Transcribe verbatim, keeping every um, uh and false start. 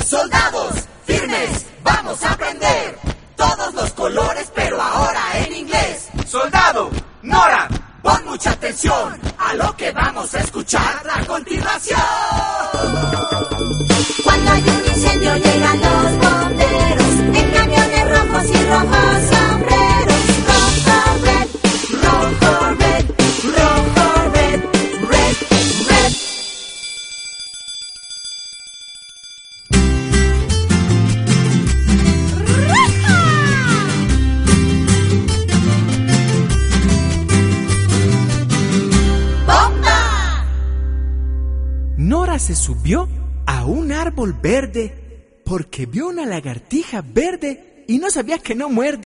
Soldados, firmes, vamos a aprender todos los colores, pero ahora en inglés. Soldado, Nora, pon mucha atención a lo que vamos a escuchar a continuación. Cuando hay un incendio llegan los bomberos en camiones rojos y rojos sombreros. Rojo, red, rojo, red, rojo, red, red, red. ¡Bomba! Nora se subió a un árbol verde porque vio una lagartija verde y no sabía que no muerde.